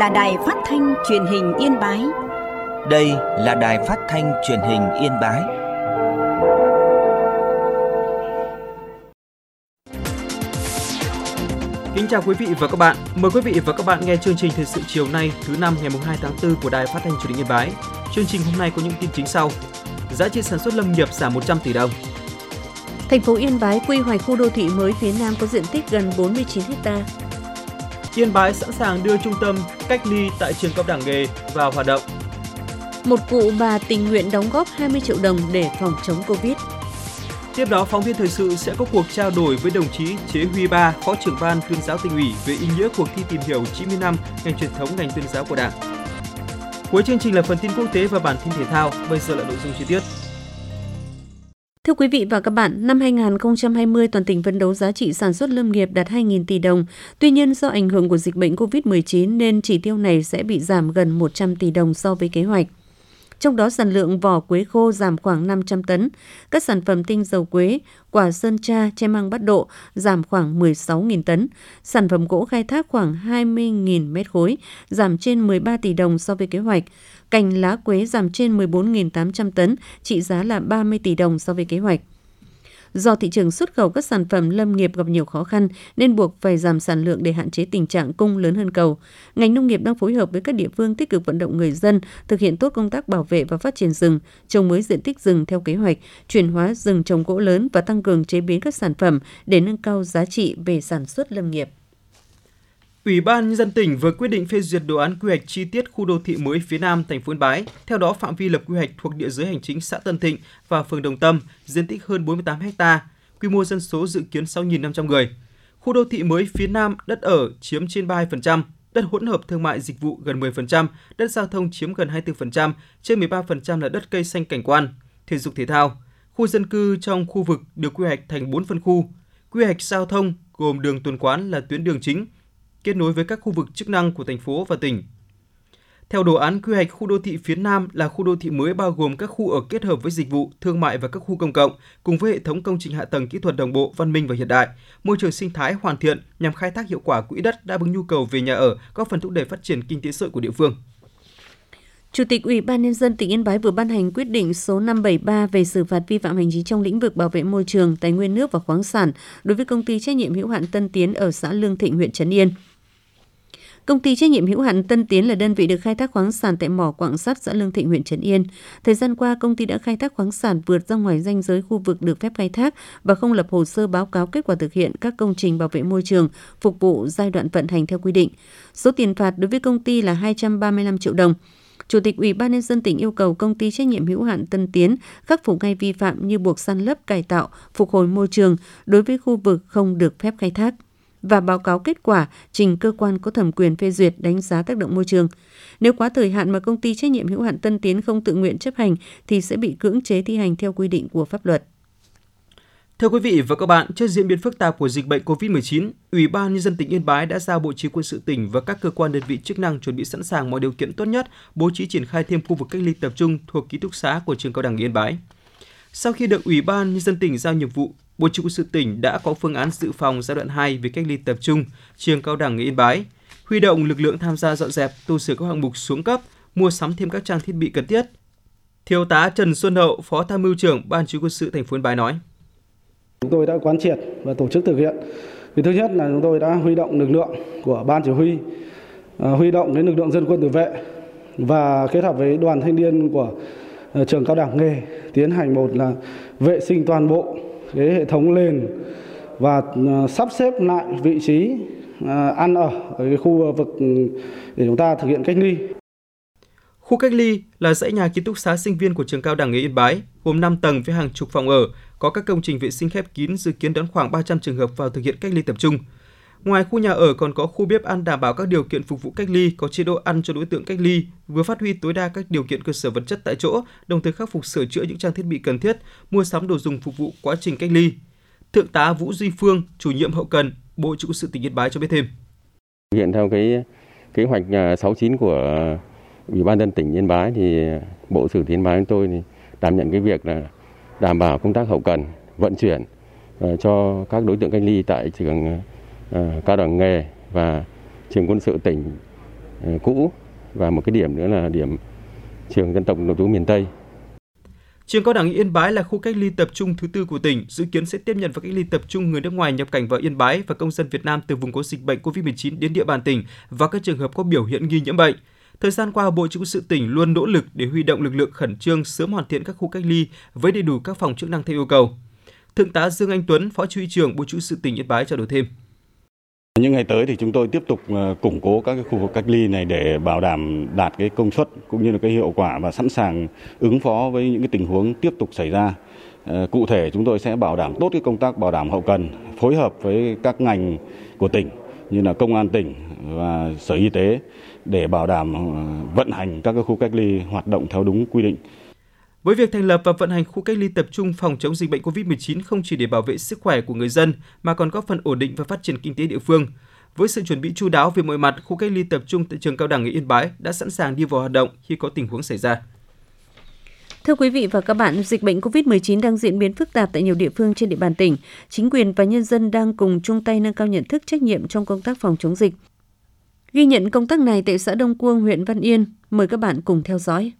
là Đài Phát thanh Truyền hình Yên Bái. Đây là Đài Phát thanh Truyền hình Yên Bái. Kính chào quý vị và các bạn. Mời quý vị và các bạn nghe chương trình thời sự chiều nay thứ năm ngày 2 tháng 4 của Đài Phát thanh Truyền hình Yên Bái. Chương trình hôm nay có những tin chính sau: giá trị sản xuất lâm nghiệp giảm 100 tỷ đồng. Thành phố Yên Bái quy hoạch khu đô thị mới phía Nam có diện tích gần 49 ha. Yên Bái sẵn sàng đưa trung tâm cách ly tại trường cao đẳng nghề vào hoạt động. Một cụ bà tình nguyện đóng góp 20 triệu đồng để phòng chống Covid. Tiếp đó, phóng viên thời sự sẽ có cuộc trao đổi với đồng chí Chế Huy Ba, Phó trưởng ban Tuyên giáo Tỉnh ủy về ý nghĩa cuộc thi tìm hiểu 90 năm ngành truyền thống ngành tuyên giáo của Đảng. Cuối chương trình là phần tin quốc tế và bản tin thể thao. Bây giờ là nội dung chi tiết. Thưa quý vị và các bạn, năm 2020, toàn tỉnh phấn đấu giá trị sản xuất lâm nghiệp đạt 2.000 tỷ đồng. Tuy nhiên, do ảnh hưởng của dịch bệnh COVID-19 nên chỉ tiêu này sẽ bị giảm gần 100 tỷ đồng so với kế hoạch. Trong đó, sản lượng vỏ quế khô giảm khoảng 500 tấn, các sản phẩm tinh dầu quế, quả sơn tra, tre măng Bát Độ giảm khoảng 16.000 tấn, sản phẩm gỗ khai thác khoảng 20.000 mét khối, giảm trên 13 tỷ đồng so với kế hoạch. Cành lá quế giảm trên 14.800 tấn, trị giá là 30 tỷ đồng so với kế hoạch. Do thị trường xuất khẩu các sản phẩm lâm nghiệp gặp nhiều khó khăn nên buộc phải giảm sản lượng để hạn chế tình trạng cung lớn hơn cầu. Ngành nông nghiệp đang phối hợp với các địa phương tích cực vận động người dân thực hiện tốt công tác bảo vệ và phát triển rừng, trồng mới diện tích rừng theo kế hoạch, chuyển hóa rừng trồng gỗ lớn và tăng cường chế biến các sản phẩm để nâng cao giá trị về sản xuất lâm nghiệp. Ủy ban Nhân dân tỉnh vừa quyết định phê duyệt đồ án quy hoạch chi tiết khu đô thị mới phía Nam thành phố Yên Bái. Theo đó, phạm vi lập quy hoạch thuộc địa giới hành chính xã Tân Thịnh và phường Đồng Tâm, diện tích hơn 48 ha, quy mô dân số dự kiến 6.500 người. Khu đô thị mới phía Nam đất ở chiếm trên 32%, đất hỗn hợp thương mại dịch vụ gần 10%, đất giao thông chiếm gần 24%, trên 13% là đất cây xanh cảnh quan, thể dục thể thao. Khu dân cư trong khu vực được quy hoạch thành 4 phân khu. Quy hoạch giao thông gồm đường Tuần Quán là tuyến đường chính, kết nối với các khu vực chức năng của thành phố và tỉnh. Theo đồ án quy hoạch, khu đô thị phía Nam là khu đô thị mới bao gồm các khu ở kết hợp với dịch vụ, thương mại và các khu công cộng, cùng với hệ thống công trình hạ tầng kỹ thuật đồng bộ, văn minh và hiện đại, môi trường sinh thái hoàn thiện nhằm khai thác hiệu quả quỹ đất đáp ứng nhu cầu về nhà ở, góp phần thúc đẩy phát triển kinh tế xã hội của địa phương. Chủ tịch Ủy ban Nhân dân tỉnh Yên Bái vừa ban hành quyết định số 573 về xử phạt vi phạm hành chính trong lĩnh vực bảo vệ môi trường, tài nguyên nước và khoáng sản đối với công ty trách nhiệm hữu hạn Tân Tiến ở xã Lương Thịnh, huyện Trấn Yên. Công ty trách nhiệm hữu hạn Tân Tiến là đơn vị được khai thác khoáng sản tại mỏ quặng sắt xã Lương Thịnh, huyện Trấn Yên. Thời gian qua, công ty đã khai thác khoáng sản vượt ra ngoài ranh giới khu vực được phép khai thác và không lập hồ sơ báo cáo kết quả thực hiện các công trình bảo vệ môi trường phục vụ giai đoạn vận hành theo quy định. Số tiền phạt đối với công ty là 235 triệu đồng. Chủ tịch Ủy ban Nhân dân tỉnh yêu cầu công ty trách nhiệm hữu hạn Tân Tiến khắc phục ngay vi phạm như buộc san lấp, cải tạo, phục hồi môi trường đối với khu vực không được phép khai thác và báo cáo kết quả trình cơ quan có thẩm quyền phê duyệt đánh giá tác động môi trường. Nếu quá thời hạn mà công ty trách nhiệm hữu hạn Tân Tiến không tự nguyện chấp hành thì sẽ bị cưỡng chế thi hành theo quy định của pháp luật. Thưa quý vị và các bạn, trước diễn biến phức tạp của dịch bệnh COVID-19, Ủy ban Nhân dân tỉnh Yên Bái đã giao Bộ Chỉ huy Quân sự tỉnh và các cơ quan đơn vị chức năng chuẩn bị sẵn sàng mọi điều kiện tốt nhất, bố trí triển khai thêm khu vực cách ly tập trung thuộc ký túc xá của trường cao đẳng Yên Bái. Sau khi được Ủy ban Nhân dân tỉnh giao nhiệm vụ, Bộ Chỉ huy Quân sự tỉnh đã có phương án dự phòng giai đoạn 2 về cách ly tập trung trường cao đẳng Yên Bái, huy động lực lượng tham gia dọn dẹp, tu sửa các hạng mục xuống cấp, mua sắm thêm các trang thiết bị cần thiết. Thiếu tá Trần Xuân Hậu, Phó Tham mưu trưởng Ban Chỉ huy Quân sự thành phố Yên Bái nói: Chúng tôi đã quán triệt và tổ chức thực hiện. Thứ nhất là chúng tôi đã huy động lực lượng của ban chỉ huy, huy động cái lực lượng dân quân tự vệ và kết hợp với đoàn thanh niên của trường cao đẳng nghề tiến hành một là vệ sinh toàn bộ cái hệ thống nền và sắp xếp lại vị trí ăn ở cái khu vực để chúng ta thực hiện cách ly. Khu cách ly là dãy nhà ký túc xá sinh viên của trường cao đẳng nghề Yên Bái, gồm 5 tầng với hàng chục phòng ở, có các công trình vệ sinh khép kín, dự kiến đón khoảng 300 trường hợp vào thực hiện cách ly tập trung. Ngoài khu nhà ở còn có khu bếp ăn đảm bảo các điều kiện phục vụ cách ly, có chế độ ăn cho đối tượng cách ly, vừa phát huy tối đa các điều kiện cơ sở vật chất tại chỗ, đồng thời khắc phục sửa chữa những trang thiết bị cần thiết, mua sắm đồ dùng phục vụ quá trình cách ly. Thượng tá Vũ Duy Phương, chủ nhiệm hậu cần, Bộ Chỉ huy Quân sự tỉnh Yên Bái cho biết thêm. Hiện theo cái kế hoạch 69 của Ủy ban nhân dân tỉnh Yên Bái thì Bộ Sử Yên Bái chúng tôi thì đảm nhận cái việc là đảm bảo công tác hậu cần, vận chuyển cho các đối tượng cách ly tại trường cao đẳng nghề và trường quân sự tỉnh cũ và một cái điểm nữa là điểm trường dân tộc nội trú miền Tây. Trường Cao đẳng Yên Bái là khu cách ly tập trung thứ 4 của tỉnh, dự kiến sẽ tiếp nhận và cách ly tập trung người nước ngoài nhập cảnh vào Yên Bái và công dân Việt Nam từ vùng có dịch bệnh COVID-19 đến địa bàn tỉnh và các trường hợp có biểu hiện nghi nhiễm bệnh. Thời gian qua, Bộ Chỉ huy sự tỉnh luôn nỗ lực để huy động lực lượng khẩn trương sớm hoàn thiện các khu cách ly với đầy đủ các phòng chức năng theo yêu cầu. Thượng tá Dương Anh Tuấn, Phó Chỉ huy trưởng Bộ Chỉ huy sự tỉnh Yên Bái trao đổi thêm. Những ngày tới thì chúng tôi tiếp tục củng cố các cái khu vực cách ly này để bảo đảm đạt cái công suất cũng như là cái hiệu quả và sẵn sàng ứng phó với những cái tình huống tiếp tục xảy ra. Cụ thể chúng tôi sẽ bảo đảm tốt cái công tác bảo đảm hậu cần, phối hợp với các ngành của tỉnh như là công an tỉnh và Sở Y tế để bảo đảm vận hành các cái khu cách ly hoạt động theo đúng quy định. Với việc thành lập và vận hành khu cách ly tập trung phòng chống dịch bệnh COVID-19 không chỉ để bảo vệ sức khỏe của người dân mà còn góp phần ổn định và phát triển kinh tế địa phương. Với sự chuẩn bị chu đáo về mọi mặt, khu cách ly tập trung tại trường Cao đẳng Yên Bái đã sẵn sàng đi vào hoạt động khi có tình huống xảy ra. Thưa quý vị và các bạn, dịch bệnh COVID-19 đang diễn biến phức tạp tại nhiều địa phương trên địa bàn tỉnh. Chính quyền và nhân dân đang cùng chung tay nâng cao nhận thức trách nhiệm trong công tác phòng chống dịch. Ghi nhận công tác này tại xã Đông Cuông, huyện Văn Yên. Mời các bạn cùng theo dõi.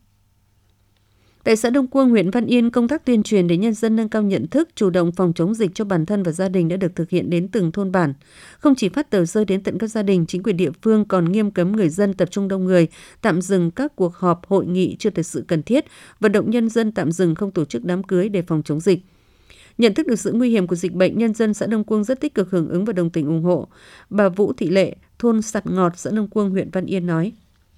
Tại xã Đông Cuông, huyện Văn Yên, công tác tuyên truyền để nhân dân nâng cao nhận thức, chủ động phòng chống dịch cho bản thân và gia đình đã được thực hiện đến từng thôn bản. Không chỉ phát tờ rơi đến tận các gia đình, chính quyền địa phương còn nghiêm cấm người dân tập trung đông người, tạm dừng các cuộc họp, hội nghị chưa thực sự cần thiết, vận động nhân dân tạm dừng không tổ chức đám cưới để phòng chống dịch. Nhận thức được sự nguy hiểm của dịch bệnh, nhân dân xã Đông Cuông rất tích cực hưởng ứng và đồng tình ủng hộ. Bà Vũ Thị Lệ, thôn Sặt Ngọt, xã Đông Cuông, huyện Văn Yên nói.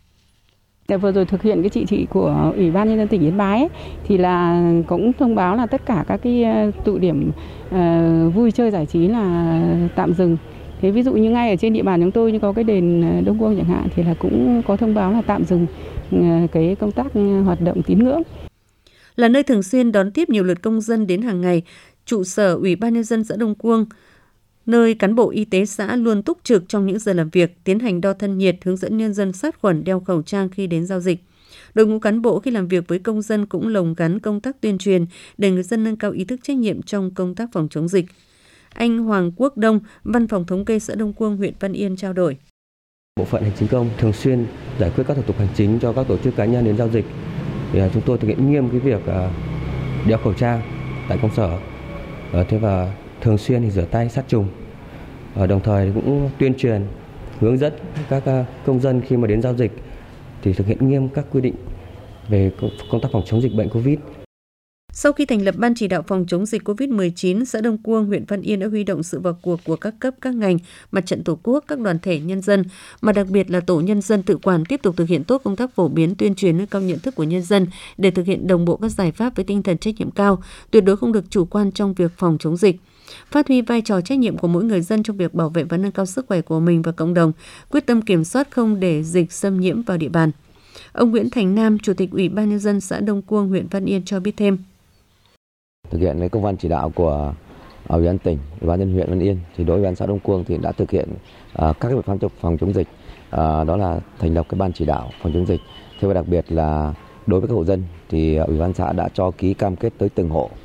Vừa rồi thực hiện cái chỉ thị của Ủy ban Nhân dân tỉnh Yên Bái ấy, thì là cũng thông báo là tất cả các cái tụ điểm vui chơi giải trí là tạm dừng. Thế ví dụ như ngay ở trên địa bàn chúng tôi như có cái đền Đông Cuông chẳng hạn thì là cũng có thông báo là tạm dừng cái công tác hoạt động tín ngưỡng. Là nơi thường xuyên đón tiếp nhiều lượt công dân đến hàng ngày, trụ sở Ủy ban Nhân dân xã Đông Cuông, nơi cán bộ y tế xã luôn túc trực trong những giờ làm việc, tiến hành đo thân nhiệt, hướng dẫn nhân dân sát khuẩn, đeo khẩu trang khi đến giao dịch. Đội ngũ cán bộ khi làm việc với công dân cũng lồng gắn công tác tuyên truyền để người dân nâng cao ý thức trách nhiệm trong công tác phòng chống dịch. Anh Hoàng Quốc Đông, Văn phòng Thống kê xã Đông Cuông, huyện Văn Yên trao đổi. Bộ phận hành chính công thường xuyên giải quyết các thủ tục hành chính cho các tổ chức cá nhân đến giao dịch. Thì chúng tôi thực hiện nghiêm cái việc đeo khẩu trang tại công sở. Thế và thường xuyên thì rửa tay sát trùng. Đồng thời cũng tuyên truyền hướng dẫn các công dân khi mà đến giao dịch thì thực hiện nghiêm các quy định về công tác phòng chống dịch bệnh Covid. Sau khi thành lập Ban chỉ đạo phòng chống dịch COVID-19, xã Đông Cuông, huyện Văn Yên đã huy động sự vào cuộc của các cấp, các ngành, Mặt trận Tổ quốc, các đoàn thể nhân dân, mà đặc biệt là tổ nhân dân tự quản tiếp tục thực hiện tốt công tác phổ biến, tuyên truyền nâng cao nhận thức của nhân dân để thực hiện đồng bộ các giải pháp với tinh thần trách nhiệm cao, tuyệt đối không được chủ quan trong việc phòng chống dịch. Phát huy vai trò trách nhiệm của mỗi người dân trong việc bảo vệ và nâng cao sức khỏe của mình và cộng đồng, quyết tâm kiểm soát không để dịch xâm nhiễm vào địa bàn. Ông Nguyễn Thành Nam, Chủ tịch Ủy ban Nhân dân xã Đông Cuông, huyện Văn Yên cho biết thêm. Thực hiện cái công văn chỉ đạo của Ủy ban tỉnh, Ủy ban nhân dân huyện Văn Yên, thì đối với Ủy ban xã Đông Cuông thì đã thực hiện các cái biện pháp phòng chống dịch, đó là thành lập cái ban chỉ đạo phòng chống dịch. Thế và đặc biệt là đối với các hộ dân thì Ủy ban xã đã cho ký cam kết tới từng hộ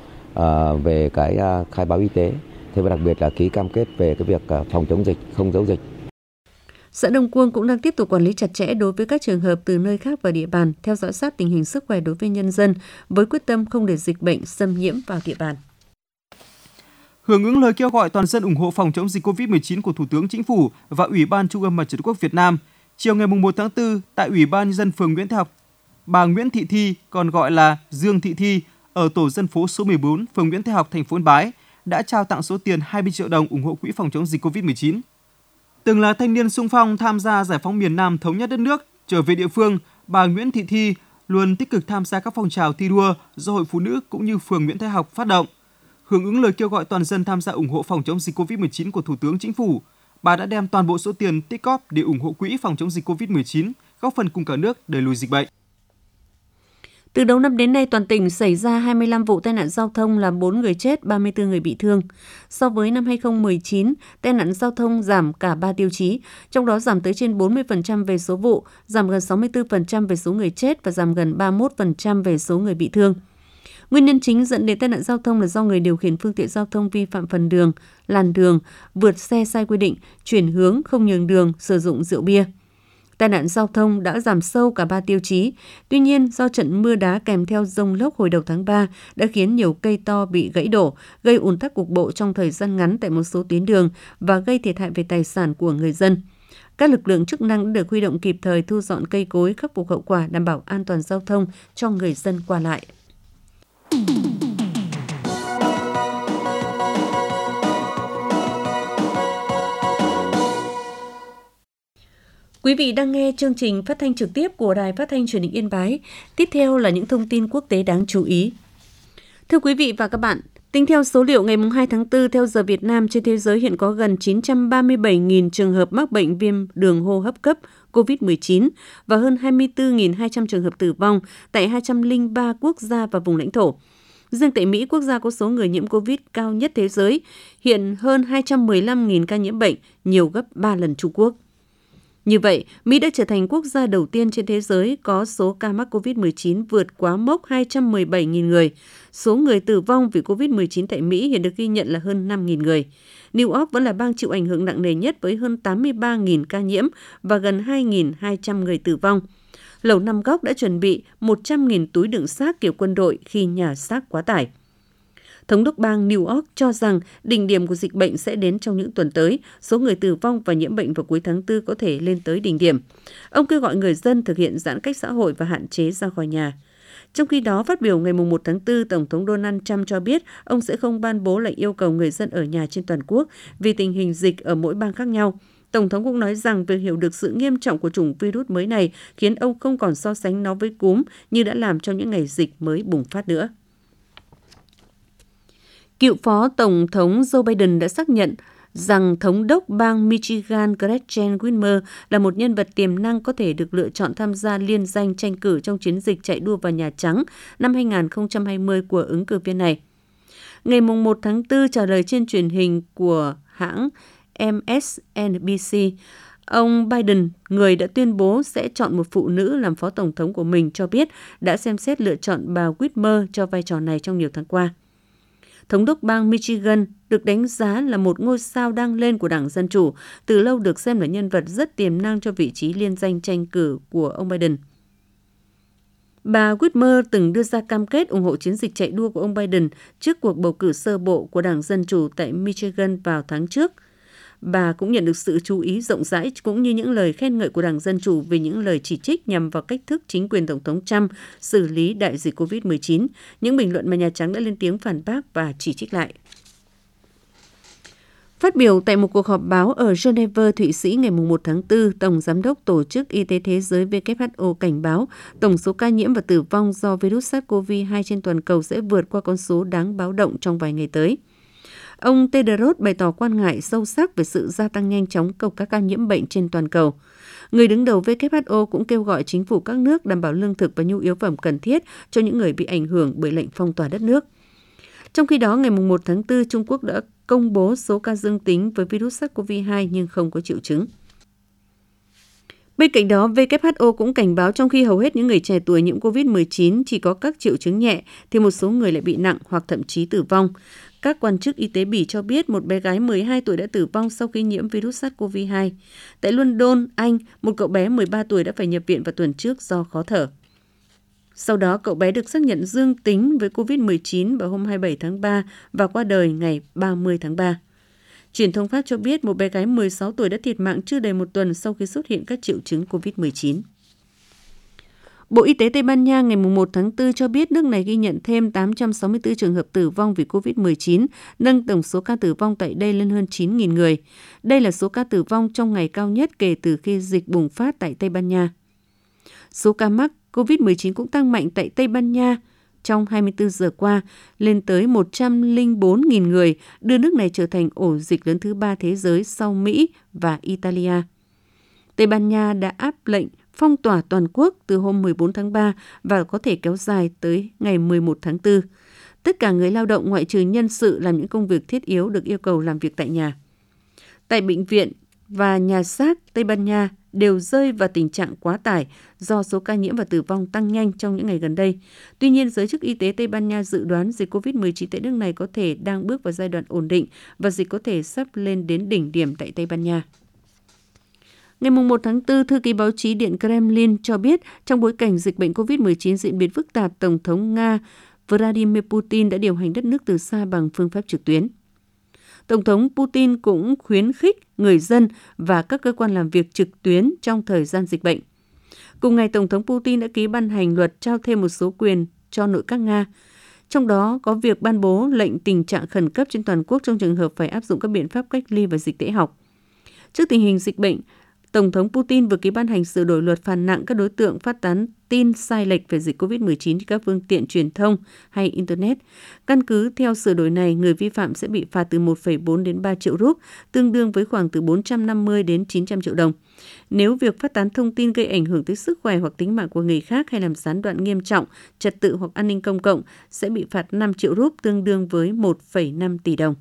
về cái khai báo y tế. Thế và đặc biệt là ký cam kết về cái việc phòng chống dịch, không giấu dịch. Xã Đông Cuông cũng đang tiếp tục quản lý chặt chẽ đối với các trường hợp từ nơi khác vào địa bàn, theo dõi sát tình hình sức khỏe đối với nhân dân, với quyết tâm không để dịch bệnh xâm nhiễm vào địa bàn. Hưởng ứng lời kêu gọi toàn dân ủng hộ phòng chống dịch COVID-19 của Thủ tướng Chính phủ và Ủy ban Trung ương Mặt trận Tổ quốc Việt Nam, chiều ngày 1 tháng 4 tại Ủy ban Nhân dân phường Nguyễn Thái Học, bà Nguyễn Thị Thi, còn gọi là Dương Thị Thi, ở tổ dân phố số 14, phường Nguyễn Thái Học, thành phố Yên Bái, đã trao tặng số tiền 20 triệu đồng ủng hộ quỹ phòng chống dịch COVID-19. Từng là thanh niên xung phong tham gia giải phóng miền Nam thống nhất đất nước, trở về địa phương, bà Nguyễn Thị Thi luôn tích cực tham gia các phong trào thi đua do Hội Phụ nữ cũng như phường Nguyễn Thái Học phát động. Hưởng ứng lời kêu gọi toàn dân tham gia ủng hộ phòng chống dịch COVID-19 của Thủ tướng Chính phủ, bà đã đem toàn bộ số tiền tích góp để ủng hộ quỹ phòng chống dịch COVID-19, góp phần cùng cả nước đẩy lùi dịch bệnh. Từ đầu năm đến nay, toàn tỉnh xảy ra 25 vụ tai nạn giao thông làm 4 người chết, 34 người bị thương. So với năm 2019, tai nạn giao thông giảm cả 3 tiêu chí, trong đó giảm tới trên 40% về số vụ, giảm gần 64% về số người chết và giảm gần 31% về số người bị thương. Nguyên nhân chính dẫn đến tai nạn giao thông là do người điều khiển phương tiện giao thông vi phạm phần đường, làn đường, vượt xe sai quy định, chuyển hướng, không nhường đường, sử dụng rượu bia. Tai nạn giao thông đã giảm sâu cả 3 tiêu chí. Tuy nhiên, do trận mưa đá kèm theo dông lốc hồi đầu tháng 3 đã khiến nhiều cây to bị gãy đổ, gây ùn tắc cục bộ trong thời gian ngắn tại một số tuyến đường và gây thiệt hại về tài sản của người dân. Các lực lượng chức năng đã được huy động kịp thời thu dọn cây cối, khắc phục hậu quả, đảm bảo an toàn giao thông cho người dân qua lại. Quý vị đang nghe chương trình phát thanh trực tiếp của Đài Phát thanh Truyền hình Yên Bái. Tiếp theo là những thông tin quốc tế đáng chú ý. Thưa quý vị và các bạn, tính theo số liệu ngày 2 tháng 4 theo giờ Việt Nam, trên thế giới hiện có gần 937.000 trường hợp mắc bệnh viêm đường hô hấp cấp COVID-19 và hơn 24.200 trường hợp tử vong tại 203 quốc gia và vùng lãnh thổ. Riêng tại Mỹ, quốc gia có số người nhiễm COVID cao nhất thế giới, hiện hơn 215.000 ca nhiễm bệnh, nhiều gấp 3 lần Trung Quốc. Như vậy, Mỹ đã trở thành quốc gia đầu tiên trên thế giới có số ca mắc COVID-19 vượt quá mốc 217.000 người. Số người tử vong vì COVID-19 tại Mỹ hiện được ghi nhận là hơn 5.000 người. New York vẫn là bang chịu ảnh hưởng nặng nề nhất với hơn 83.000 ca nhiễm và gần 2.200 người tử vong. Lầu Năm Góc đã chuẩn bị 100.000 túi đựng xác kiểu quân đội khi nhà xác quá tải. Thống đốc bang New York cho rằng đỉnh điểm của dịch bệnh sẽ đến trong những tuần tới, số người tử vong và nhiễm bệnh vào cuối tháng 4 có thể lên tới đỉnh điểm. Ông kêu gọi người dân thực hiện giãn cách xã hội và hạn chế ra khỏi nhà. Trong khi đó, phát biểu ngày 1 tháng 4, Tổng thống Donald Trump cho biết ông sẽ không ban bố lệnh yêu cầu người dân ở nhà trên toàn quốc vì tình hình dịch ở mỗi bang khác nhau. Tổng thống cũng nói rằng việc hiểu được sự nghiêm trọng của chủng virus mới này khiến ông không còn so sánh nó với cúm như đã làm trong những ngày dịch mới bùng phát nữa. Cựu Phó Tổng thống Joe Biden đã xác nhận rằng Thống đốc bang Michigan Gretchen Whitmer là một nhân vật tiềm năng có thể được lựa chọn tham gia liên danh tranh cử trong chiến dịch chạy đua vào Nhà Trắng năm 2020 của ứng cử viên này. Ngày 1 tháng 4, trả lời trên truyền hình của hãng MSNBC, ông Biden, người đã tuyên bố sẽ chọn một phụ nữ làm phó tổng thống của mình, cho biết đã xem xét lựa chọn bà Whitmer cho vai trò này trong nhiều tháng qua. Thống đốc bang Michigan được đánh giá là một ngôi sao đang lên của Đảng Dân Chủ, từ lâu được xem là nhân vật rất tiềm năng cho vị trí liên danh tranh cử của ông Biden. Bà Whitmer từng đưa ra cam kết ủng hộ chiến dịch chạy đua của ông Biden trước cuộc bầu cử sơ bộ của Đảng Dân Chủ tại Michigan vào tháng trước. Bà cũng nhận được sự chú ý rộng rãi cũng như những lời khen ngợi của Đảng Dân Chủ về những lời chỉ trích nhằm vào cách thức chính quyền Tổng thống Trump xử lý đại dịch COVID-19, những bình luận mà Nhà Trắng đã lên tiếng phản bác và chỉ trích lại. Phát biểu tại một cuộc họp báo ở Geneva, Thụy Sĩ ngày 1 tháng 4, Tổng Giám đốc Tổ chức Y tế Thế giới WHO cảnh báo tổng số ca nhiễm và tử vong do virus SARS-CoV-2 trên toàn cầu sẽ vượt qua con số đáng báo động trong vài ngày tới. Ông Tedros bày tỏ quan ngại sâu sắc về sự gia tăng nhanh chóng của các ca nhiễm bệnh trên toàn cầu. Người đứng đầu WHO cũng kêu gọi chính phủ các nước đảm bảo lương thực và nhu yếu phẩm cần thiết cho những người bị ảnh hưởng bởi lệnh phong tỏa đất nước. Trong khi đó, ngày 1 tháng 4, Trung Quốc đã công bố số ca dương tính với virus SARS-CoV-2 nhưng không có triệu chứng. Bên cạnh đó, WHO cũng cảnh báo trong khi hầu hết những người trẻ tuổi nhiễm COVID-19 chỉ có các triệu chứng nhẹ, thì một số người lại bị nặng hoặc thậm chí tử vong. Các quan chức y tế Bỉ cho biết một bé gái 12 tuổi đã tử vong sau khi nhiễm virus SARS-CoV-2. Tại London, Anh, một cậu bé 13 tuổi đã phải nhập viện vào tuần trước do khó thở. Sau đó, cậu bé được xác nhận dương tính với COVID-19 vào hôm 27 tháng 3 và qua đời ngày 30 tháng 3. Truyền thông Pháp cho biết một bé gái 16 tuổi đã thiệt mạng chưa đầy một tuần sau khi xuất hiện các triệu chứng COVID-19. Bộ Y tế Tây Ban Nha ngày 1 tháng 4 cho biết nước này ghi nhận thêm 864 trường hợp tử vong vì COVID-19, nâng tổng số ca tử vong tại đây lên hơn 9.000 người. Đây là số ca tử vong trong ngày cao nhất kể từ khi dịch bùng phát tại Tây Ban Nha. Số ca mắc COVID-19 cũng tăng mạnh tại Tây Ban Nha trong 24 giờ qua, lên tới 104.000 người, đưa nước này trở thành ổ dịch lớn thứ 3 thế giới sau Mỹ và Italia. Tây Ban Nha đã áp lệnh phong tỏa toàn quốc từ hôm 14 tháng 3 và có thể kéo dài tới ngày 11 tháng 4. Tất cả người lao động ngoại trừ nhân sự làm những công việc thiết yếu được yêu cầu làm việc tại nhà. Tại bệnh viện và nhà xác Tây Ban Nha đều rơi vào tình trạng quá tải do số ca nhiễm và tử vong tăng nhanh trong những ngày gần đây. Tuy nhiên, giới chức y tế Tây Ban Nha dự đoán dịch COVID-19 tại nước này có thể đang bước vào giai đoạn ổn định và dịch có thể sắp lên đến đỉnh điểm tại Tây Ban Nha. Ngày 1 tháng 4, thư ký báo chí Điện Kremlin cho biết trong bối cảnh dịch bệnh COVID-19 diễn biến phức tạp, Tổng thống Nga Vladimir Putin đã điều hành đất nước từ xa bằng phương pháp trực tuyến. Tổng thống Putin cũng khuyến khích người dân và các cơ quan làm việc trực tuyến trong thời gian dịch bệnh. Cùng ngày, Tổng thống Putin đã ký ban hành luật trao thêm một số quyền cho nội các Nga. Trong đó có việc ban bố lệnh tình trạng khẩn cấp trên toàn quốc trong trường hợp phải áp dụng các biện pháp cách ly và dịch tễ học. Trước tình hình dịch bệnh, Tổng thống Putin vừa ký ban hành sửa đổi luật phạt nặng các đối tượng phát tán tin sai lệch về dịch COVID-19 trên các phương tiện truyền thông hay Internet. Căn cứ theo sửa đổi này, người vi phạm sẽ bị phạt từ 1,4 đến 3 triệu rúp, tương đương với khoảng từ 450 đến 900 triệu đồng. Nếu việc phát tán thông tin gây ảnh hưởng tới sức khỏe hoặc tính mạng của người khác hay làm gián đoạn nghiêm trọng trật tự hoặc an ninh công cộng sẽ bị phạt 5 triệu rúp, tương đương với 1,5 tỷ đồng.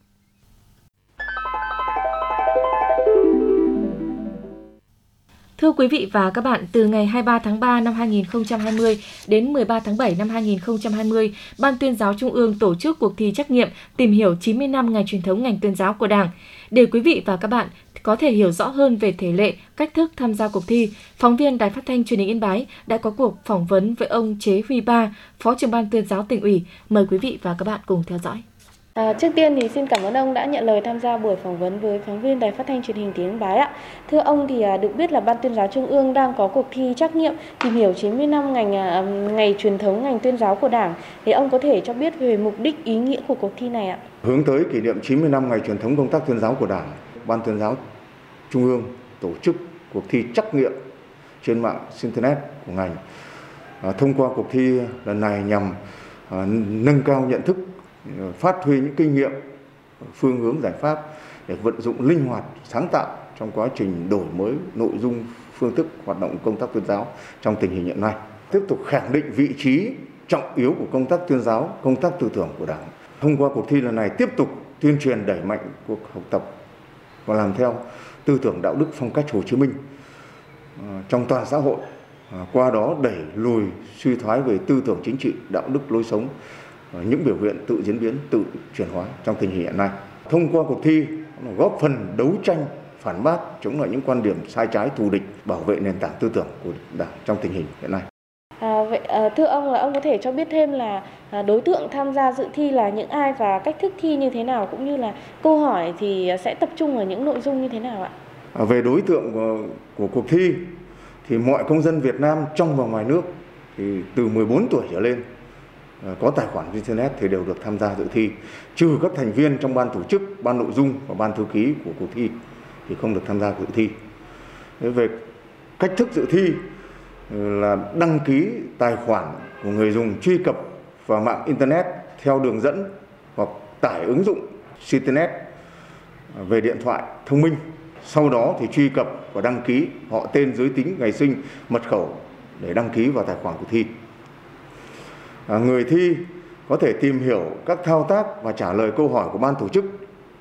Thưa quý vị và các bạn, từ ngày 23 tháng 3 năm 2020 đến 13 tháng 7 năm 2020, Ban Tuyên giáo Trung ương tổ chức cuộc thi trắc nghiệm tìm hiểu 90 năm ngày truyền thống ngành tuyên giáo của Đảng. Để quý vị và các bạn có thể hiểu rõ hơn về thể lệ, cách thức tham gia cuộc thi, phóng viên Đài Phát thanh Truyền hình Yên Bái đã có cuộc phỏng vấn với ông Chế Huy Ba, Phó trưởng Ban Tuyên giáo Tỉnh ủy. Mời quý vị và các bạn cùng theo dõi. Trước tiên thì xin cảm ơn ông đã nhận lời tham gia buổi phỏng vấn với phóng viên Đài Phát thanh Truyền hình Yên Bái ạ. Thưa ông, thì được biết là Ban Tuyên giáo Trung ương đang có cuộc thi trắc nghiệm tìm hiểu 90 năm ngày truyền thống ngành tuyên giáo của Đảng. Thì ông có thể cho biết về mục đích, ý nghĩa của cuộc thi này ạ? Hướng tới kỷ niệm 90 năm ngày truyền thống công tác tuyên giáo của Đảng, Ban Tuyên giáo Trung ương tổ chức cuộc thi trắc nghiệm trên mạng Internet của ngành. Thông qua cuộc thi lần này nhằm nâng cao nhận thức, phát huy những kinh nghiệm, phương hướng giải pháp để vận dụng linh hoạt, sáng tạo trong quá trình đổi mới nội dung, phương thức hoạt động công tác tuyên giáo trong tình hình hiện nay. Tiếp tục khẳng định vị trí trọng yếu của công tác tuyên giáo, công tác tư tưởng của Đảng. Thông qua cuộc thi lần này tiếp tục tuyên truyền đẩy mạnh cuộc học tập và làm theo tư tưởng đạo đức phong cách Hồ Chí Minh trong toàn xã hội, qua đó đẩy lùi suy thoái về tư tưởng chính trị, đạo đức lối sống, những biểu hiện tự diễn biến, tự chuyển hóa trong tình hình hiện nay. Thông qua cuộc thi góp phần đấu tranh, phản bác chống lại những quan điểm sai trái, thù địch, bảo vệ nền tảng tư tưởng của Đảng trong tình hình hiện nay. Thưa ông, là ông có thể cho biết thêm là đối tượng tham gia dự thi là những ai và cách thức thi như thế nào, cũng như là câu hỏi thì sẽ tập trung ở những nội dung như thế nào ạ? Về đối tượng của cuộc thi thì mọi công dân Việt Nam trong và ngoài nước thì từ 14 tuổi trở lên có tài khoản Internet thì đều được tham gia dự thi, trừ các thành viên trong ban tổ chức, ban nội dung và ban thư ký của cuộc thi thì không được tham gia dự thi. Về cách thức dự thi là đăng ký tài khoản của người dùng truy cập vào mạng Internet theo đường dẫn hoặc tải ứng dụng Internet về điện thoại thông minh. Sau đó thì truy cập và đăng ký họ tên, giới tính, ngày sinh, mật khẩu để đăng ký vào tài khoản cuộc thi. Người thi có thể tìm hiểu các thao tác và trả lời câu hỏi của ban tổ chức,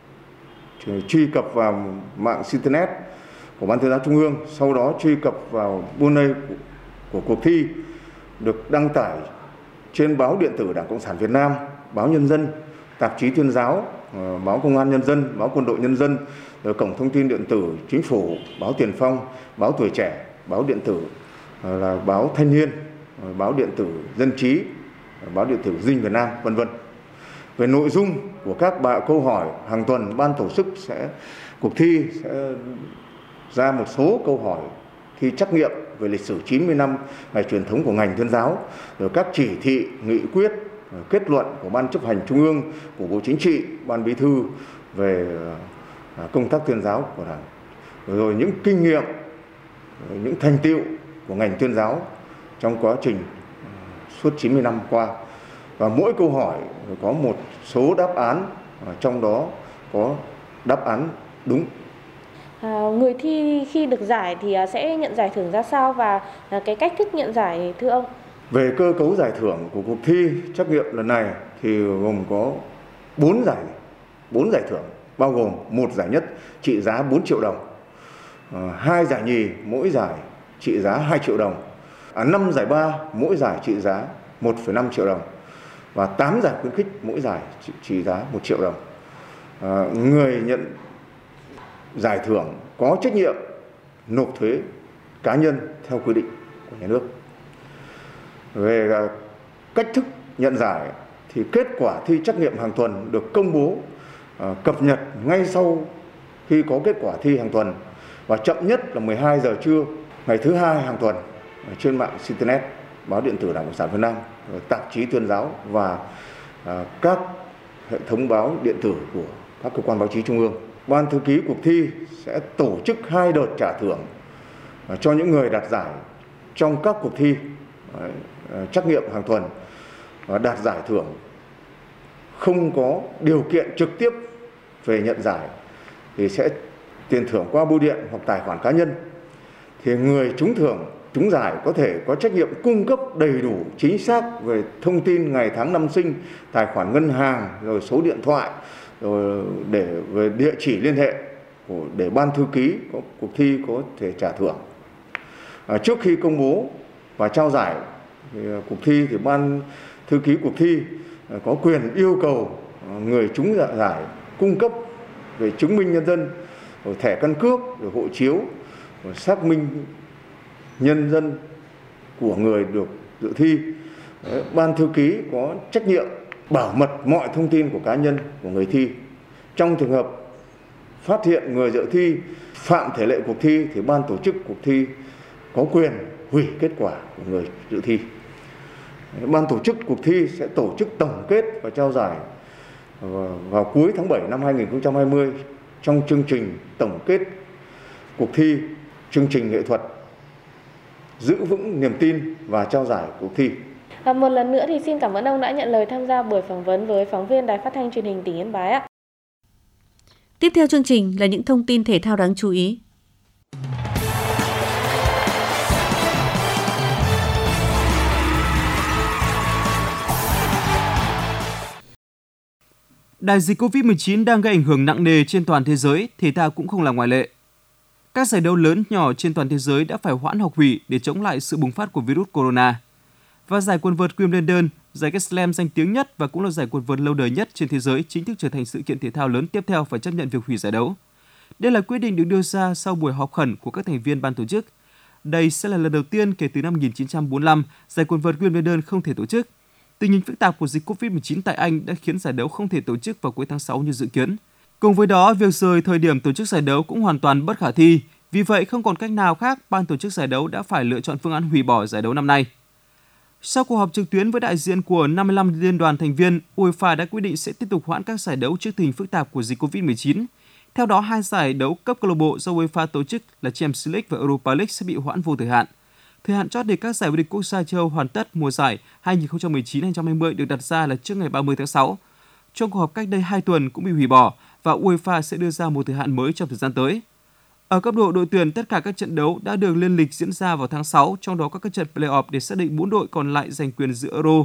truy cập vào mạng Internet của Ban Tuyên giáo Trung ương, sau đó truy cập vào Bunei của cuộc thi được đăng tải trên báo điện tử Đảng Cộng sản Việt Nam, báo Nhân dân, tạp chí Tuyên giáo, báo Công an Nhân dân, báo Quân đội Nhân dân, rồi cổng thông tin điện tử Chính phủ, báo Tiền Phong, báo Tuổi Trẻ, báo điện tử là báo Thanh niên, báo điện tử Dân trí, báo điện tử Dinh Việt Nam, vân vân. Về nội dung của các câu hỏi hàng tuần, ban tổ chức cuộc thi sẽ ra một số câu hỏi thi trắc nghiệm về lịch sử 90 năm ngày truyền thống của ngành tuyên giáo, rồi các chỉ thị, nghị quyết, kết luận của Ban Chấp hành Trung ương, của Bộ Chính trị, Ban Bí thư về công tác tuyên giáo của Đảng, rồi những kinh nghiệm, những thành tựu của ngành tuyên giáo trong quá trình suốt 90 năm qua. Và mỗi câu hỏi có một số đáp án, trong đó có đáp án đúng. Người thi khi được giải thì sẽ nhận giải thưởng ra sao và cái cách thức nhận giải, thưa ông? Về cơ cấu giải thưởng của cuộc thi trắc nghiệm lần này thì gồm có 4 giải thưởng, bao gồm một giải nhất trị giá 4 triệu đồng, 2 giải nhì mỗi giải trị giá 2 triệu đồng, 5 giải ba mỗi giải trị giá 1,5 triệu đồng và 8 giải khuyến khích mỗi giải trị giá 1 triệu đồng. Người nhận giải thưởng có trách nhiệm nộp thuế cá nhân theo quy định của nhà nước. Về cách thức nhận giải thì kết quả thi trắc nghiệm hàng tuần được công bố cập nhật ngay sau khi có kết quả thi hàng tuần và chậm nhất là 12 giờ trưa ngày thứ hai hàng tuần trên mạng Internet, báo điện tử Đảng Cộng sản Việt Nam, tạp chí Tuyên giáo và các hệ thống báo điện tử của các cơ quan báo chí trung ương. Ban thư ký cuộc thi sẽ tổ chức 2 đợt trả thưởng cho những người đạt giải trong các cuộc thi trắc nghiệm hàng tuần và đạt giải thưởng không có điều kiện trực tiếp về nhận giải thì sẽ tiền thưởng qua bưu điện hoặc tài khoản cá nhân. Thì người trúng giải có thể có trách nhiệm cung cấp đầy đủ chính xác về thông tin ngày tháng năm sinh, tài khoản ngân hàng, rồi số điện thoại, rồi về địa chỉ liên hệ để ban thư ký cuộc thi có thể trả thưởng. Trước khi công bố và trao giải cuộc thi thì ban thư ký cuộc thi có quyền yêu cầu người trúng giải cung cấp về chứng minh nhân dân, rồi thẻ căn cước, rồi hộ chiếu, rồi xác minh nhân dân của người được dự thi. Ban thư ký có trách nhiệm bảo mật mọi thông tin của cá nhân của người thi. Trong trường hợp phát hiện người dự thi phạm thể lệ cuộc thi thì ban tổ chức cuộc thi có quyền hủy kết quả của người dự thi. Ban tổ chức cuộc thi sẽ tổ chức tổng kết và trao giải vào cuối tháng 7 năm 2020 trong chương trình tổng kết cuộc thi, chương trình nghệ thuật giữ vững niềm tin và trao giải cuộc thi. Và một lần nữa thì xin cảm ơn ông đã nhận lời tham gia buổi phỏng vấn với phóng viên Đài Phát thanh Truyền hình tỉnh Yên Bái ạ. Tiếp theo chương trình là những thông tin thể thao đáng chú ý. Đại dịch Covid-19 đang gây ảnh hưởng nặng nề trên toàn thế giới, thể thao cũng không là ngoại lệ. Các giải đấu lớn nhỏ trên toàn thế giới đã phải hoãn hoặc hủy để chống lại sự bùng phát của virus corona. Và giải quần vợt Wimbledon, giải Grand Slam danh tiếng nhất và cũng là giải quần vợt lâu đời nhất trên thế giới chính thức trở thành sự kiện thể thao lớn tiếp theo phải chấp nhận việc hủy giải đấu. Đây là quyết định được đưa ra sau buổi họp khẩn của các thành viên ban tổ chức. Đây sẽ là lần đầu tiên kể từ năm 1945 giải quần vợt Wimbledon không thể tổ chức. Tình hình phức tạp của dịch Covid-19 tại Anh đã khiến giải đấu không thể tổ chức vào cuối tháng 6 như dự kiến. Cùng với đó, việc rời thời điểm tổ chức giải đấu cũng hoàn toàn bất khả thi. Vì vậy, không còn cách nào khác, ban tổ chức giải đấu đã phải lựa chọn phương án hủy bỏ giải đấu năm nay. Sau cuộc họp trực tuyến với đại diện của 55 liên đoàn thành viên, UEFA đã quyết định sẽ tiếp tục hoãn các giải đấu trước tình hình phức tạp của dịch Covid-19. Theo đó, 2 giải đấu cấp câu lạc bộ do UEFA tổ chức là Champions League và Europa League sẽ bị hoãn vô thời hạn. Thời hạn chót để các giải vô địch quốc gia châu Âu hoàn tất mùa giải 2019-2020 được đặt ra là trước ngày 30 tháng 6. Trong cuộc họp cách đây 2 tuần cũng bị hủy bỏ và UEFA sẽ đưa ra một thời hạn mới trong thời gian tới. Ở cấp độ đội tuyển, tất cả các trận đấu đã được lên lịch diễn ra vào tháng 6, trong đó các trận play-off để xác định 4 đội còn lại giành quyền dự Euro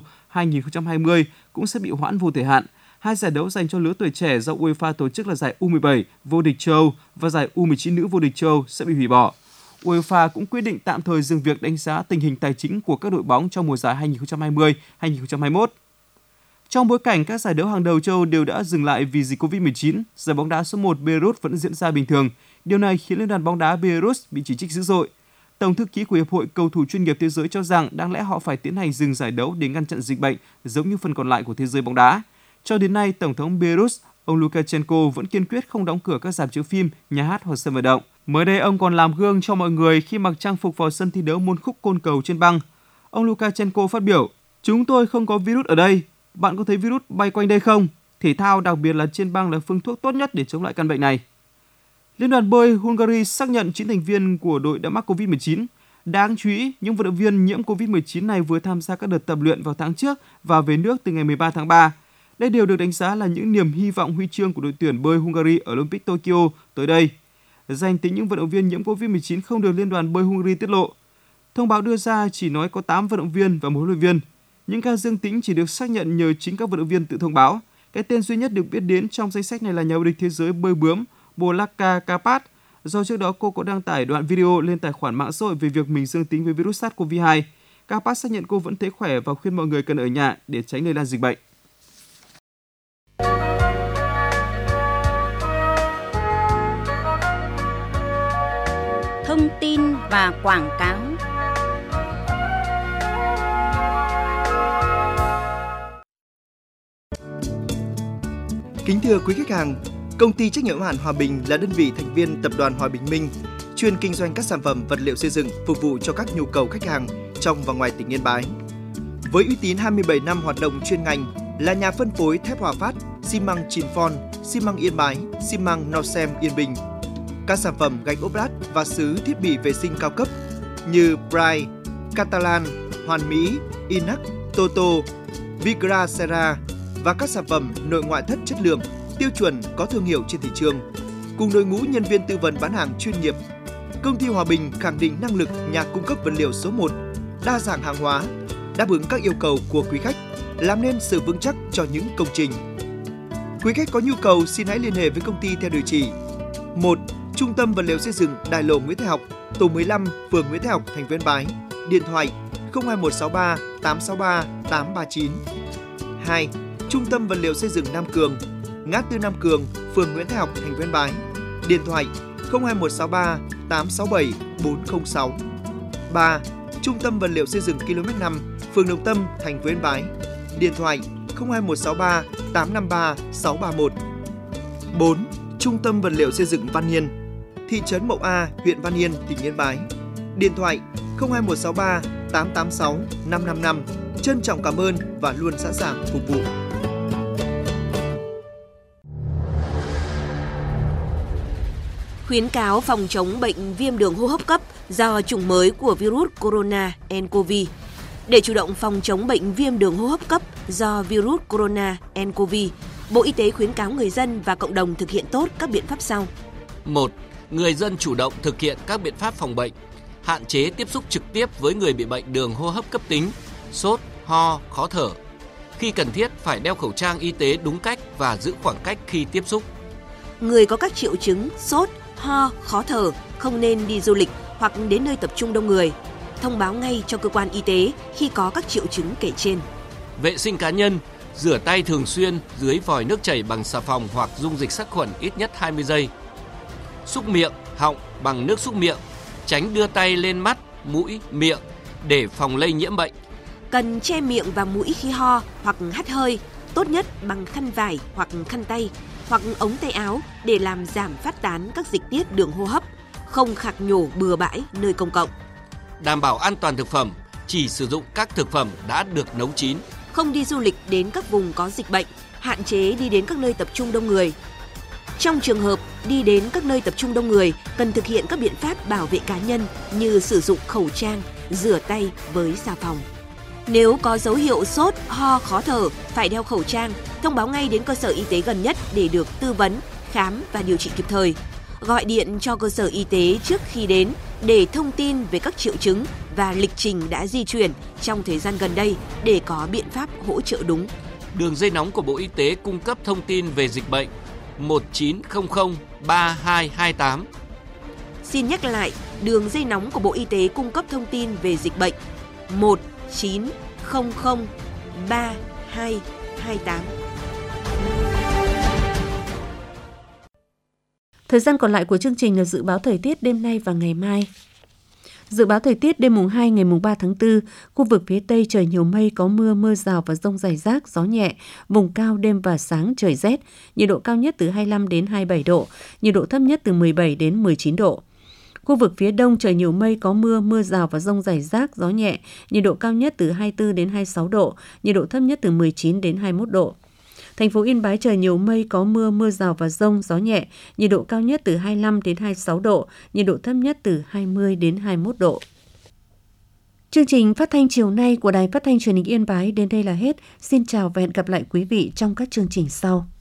2020 cũng sẽ bị hoãn vô thời hạn. 2 giải đấu dành cho lứa tuổi trẻ do UEFA tổ chức là giải U17 vô địch châu Âu và giải U19 nữ vô địch châu Âu sẽ bị hủy bỏ. UEFA cũng quyết định tạm thời dừng việc đánh giá tình hình tài chính của các đội bóng trong mùa giải 2020-2021. Trong bối cảnh các giải đấu hàng đầu châu Âu đều đã dừng lại vì dịch Covid-19, giải bóng đá số 1 Belarus vẫn diễn ra bình thường. Điều này khiến Liên đoàn bóng đá Belarus bị chỉ trích dữ dội. Tổng thư ký của Hiệp hội Cầu thủ chuyên nghiệp thế giới cho rằng đáng lẽ họ phải tiến hành dừng giải đấu để ngăn chặn dịch bệnh giống như phần còn lại của thế giới bóng đá. Cho đến nay, Tổng thống Belarus, ông Lukashenko vẫn kiên quyết không đóng cửa các rạp chiếu phim, nhà hát hoặc sân vận động. Mới đây, ông còn làm gương cho mọi người khi mặc trang phục vào sân thi đấu môn khúc côn cầu trên băng. Ông Lukashenko phát biểu, "Chúng tôi không có virus ở đây. Bạn có thấy virus bay quanh đây không? Thể thao, đặc biệt là trên băng là phương thuốc tốt nhất để chống lại căn bệnh này." Liên đoàn bơi Hungary xác nhận 9 thành viên của đội đã mắc Covid-19. Đáng chú ý, những vận động viên nhiễm Covid-19 này vừa tham gia các đợt tập luyện vào tháng trước và về nước từ ngày 13 tháng 3. Đây đều được đánh giá là những niềm hy vọng huy chương của đội tuyển bơi Hungary ở Olympic Tokyo tới đây. Danh tính những vận động viên nhiễm Covid-19 không được Liên đoàn bơi Hungary tiết lộ. Thông báo đưa ra chỉ nói có 8 vận động viên và 1 huấn luyện viên. Những ca dương tính chỉ được xác nhận nhờ chính các vận động viên tự thông báo. Cái tên duy nhất được biết đến trong danh sách này là nhà vô địch thế giới bơi bướm Bolaka Karpat, do trước đó cô có đăng tải đoạn video lên tài khoản mạng xã hội về việc mình dương tính với virus SARS-CoV-2. Karpat xác nhận cô vẫn thấy khỏe và khuyên mọi người cần ở nhà để tránh lây lan dịch bệnh. Thông và quảng cáo. Kính thưa quý khách hàng, Công ty trách nhiệm hữu hạn Hòa Bình là đơn vị thành viên Tập đoàn Hòa Bình Minh, chuyên kinh doanh các sản phẩm vật liệu xây dựng phục vụ cho các nhu cầu khách hàng trong và ngoài tỉnh Yên Bái. Với uy tín 27 năm hoạt động chuyên ngành, là nhà phân phối thép Hòa Phát, xi măng Chinfon, xi măng Yên Bái, xi măng Nosem Yên Bình. Các sản phẩm gạch ốp lát và sứ thiết bị vệ sinh cao cấp như Pride, Catalan, Hoàn Mỹ, Inac, Toto, Vigra Serra và các sản phẩm nội ngoại thất chất lượng, tiêu chuẩn có thương hiệu trên thị trường. Cùng đội ngũ nhân viên tư vấn bán hàng chuyên nghiệp, Công ty Hòa Bình khẳng định năng lực nhà cung cấp vật liệu số 1, đa dạng hàng hóa, đáp ứng các yêu cầu của quý khách, làm nên sự vững chắc cho những công trình. Quý khách có nhu cầu xin hãy liên hệ với công ty theo địa chỉ: 1. Trung tâm vật liệu xây dựng Đại lộ Nguyễn Thái Học, tổ 15, phường Nguyễn Thái Học, thành phố Yên Bái. Điện thoại 02163 863 839. 2. Trung tâm vật liệu xây dựng Nam Cường, ngã tư Nam Cường, phường Nguyễn Thái Học, thành phố Yên Bái. Điện thoại 02163 867 406. 3. Trung tâm vật liệu xây dựng km 5, phường Đồng Tâm, thành phố Yên Bái. Điện thoại 02163 853 631. 4. Trung tâm vật liệu xây dựng Văn Yên, thị trấn Mậu A, huyện Văn Yên, tỉnh Yên Bái. Điện thoại 02163 886 555. Trân trọng cảm ơn và luôn sẵn sàng phục vụ. Khuyến cáo phòng chống bệnh viêm đường hô hấp cấp do chủng mới của virus corona nCoV. Để chủ động phòng chống bệnh viêm đường hô hấp cấp do virus corona nCoV, Bộ Y tế khuyến cáo người dân và cộng đồng thực hiện tốt các biện pháp sau. 1. Người dân chủ động thực hiện các biện pháp phòng bệnh, hạn chế tiếp xúc trực tiếp với người bị bệnh đường hô hấp cấp tính, sốt, ho, khó thở. Khi cần thiết phải đeo khẩu trang y tế đúng cách và giữ khoảng cách khi tiếp xúc. Người có các triệu chứng sốt, ho, khó thở không nên đi du lịch hoặc đến nơi tập trung đông người. Thông báo ngay cho cơ quan y tế khi có các triệu chứng kể trên. Vệ sinh cá nhân, rửa tay thường xuyên dưới vòi nước chảy bằng xà phòng hoặc dung dịch sát khuẩn ít nhất 20 giây. Xúc miệng, họng bằng nước xúc miệng, tránh đưa tay lên mắt, mũi, miệng để phòng lây nhiễm bệnh. Cần che miệng và mũi khi ho hoặc hắt hơi, tốt nhất bằng khăn vải hoặc khăn tay hoặc ống tay áo để làm giảm phát tán các dịch tiết đường hô hấp, không khạc nhổ bừa bãi nơi công cộng. Đảm bảo an toàn thực phẩm, chỉ sử dụng các thực phẩm đã được nấu chín. Không đi du lịch đến các vùng có dịch bệnh, hạn chế đi đến các nơi tập trung đông người. Trong trường hợp đi đến các nơi tập trung đông người, cần thực hiện các biện pháp bảo vệ cá nhân như sử dụng khẩu trang, rửa tay với xà phòng. Nếu có dấu hiệu sốt, ho, khó thở, phải đeo khẩu trang, thông báo ngay đến cơ sở y tế gần nhất để được tư vấn, khám và điều trị kịp thời. Gọi điện cho cơ sở y tế trước khi đến để thông tin về các triệu chứng và lịch trình đã di chuyển trong thời gian gần đây để có biện pháp hỗ trợ đúng. Đường dây nóng của Bộ Y tế cung cấp thông tin về dịch bệnh 1900 3228. Xin nhắc lại, đường dây nóng của Bộ Y tế cung cấp thông tin về dịch bệnh 1900 3228. Thời gian còn lại của chương trình là dự báo thời tiết đêm nay và ngày mai. Dự báo thời tiết đêm mùng 2 ngày mùng 3 tháng 4, khu vực phía Tây trời nhiều mây, có mưa, mưa rào và dông rải rác, gió nhẹ, vùng cao đêm và sáng trời rét, nhiệt độ cao nhất từ 25 đến 27 độ, nhiệt độ thấp nhất từ 17 đến 19 độ. Khu vực phía Đông trời nhiều mây, có mưa, mưa rào và dông rải rác, gió nhẹ, nhiệt độ cao nhất từ 24 đến 26 độ, nhiệt độ thấp nhất từ 19 đến 21 độ. Thành phố Yên Bái trời nhiều mây, có mưa, mưa rào và dông, gió nhẹ, nhiệt độ cao nhất từ 25 đến 26 độ, nhiệt độ thấp nhất từ 20 đến 21 độ. Chương trình phát thanh chiều nay của Đài Phát thanh Truyền hình Yên Bái đến đây là hết. Xin chào và hẹn gặp lại quý vị trong các chương trình sau.